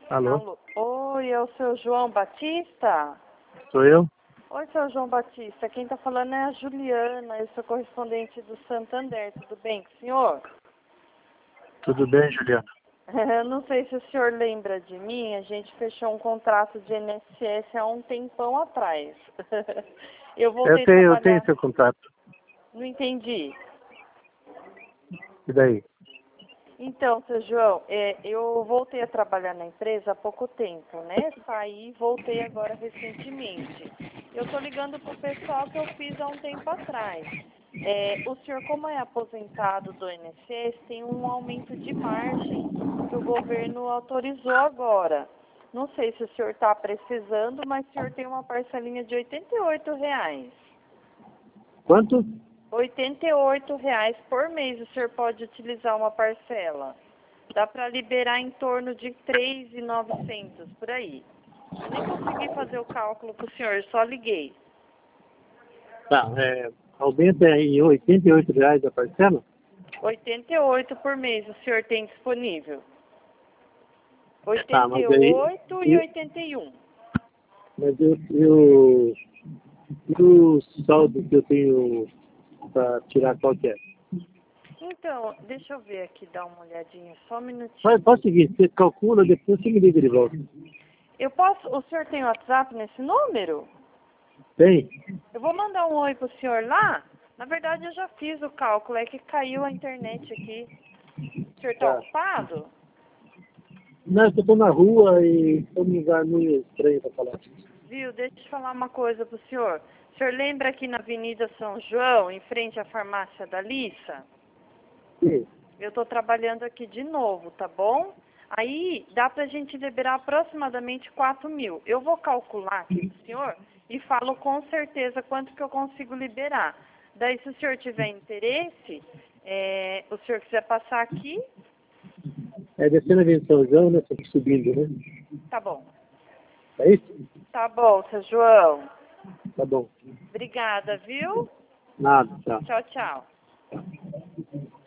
Alô? Alô. Oi, é o seu João Batista? Sou eu? Oi, seu João Batista. Quem está falando é a Juliana, eu sou correspondente do Santander. Tudo bem com o senhor? Tudo bem, Juliana? Não sei se o senhor lembra de mim, a gente fechou um contrato de INSS há um tempão atrás. Eu voltei a Eu tenho trabalhar. seu contato. Não entendi. E daí? Então, seu João, eu voltei a trabalhar na empresa há pouco tempo, né? Saí e voltei agora recentemente. Eu estou ligando para o pessoal que eu fiz há um tempo atrás. O senhor, como é aposentado do INSS, tem um aumento de margem que o governo autorizou agora. Não sei se o senhor está precisando, mas o senhor tem uma parcelinha de R$ 88. Quanto? R$ 88 por mês o senhor pode utilizar uma parcela. Dá para liberar em torno de 3.900 por aí. Eu nem consegui fazer o cálculo para o senhor, só liguei. Tá, aumenta em R$ 88 a parcela? 88 por mês o senhor tem disponível. Tá, Oitenta mas e aí... oito e 81. Mas o saldo que eu tenho para tirar qual que é? Então, deixa eu ver aqui, dar uma olhadinha, só um Faz minutinho. o seguinte, você calcula, depois você me liga de volta. O senhor tem WhatsApp nesse número? Tem? Eu vou mandar um oi pro senhor lá. Na verdade, eu já fiz o cálculo, é que caiu a internet aqui. O senhor está Tá. ocupado? Não, eu tô na rua e estou num lugar meio estranho para falar. Viu, deixa eu falar uma coisa pro senhor. O senhor lembra aqui na Avenida São João, em frente à farmácia da Lissa? Sim. Eu estou trabalhando aqui de novo, tá bom? Aí dá pra gente liberar aproximadamente 4.000. Eu vou calcular aqui pro senhor e falo com certeza quanto que eu consigo liberar. Daí, se o senhor tiver interesse, o senhor quiser passar aqui, Descendo a Avenida São João, né? Tô subindo, né? tá bom. É isso? Tá bom, seu João. Tá bom. Obrigada, viu? Nada, tá. Tchau, tchau.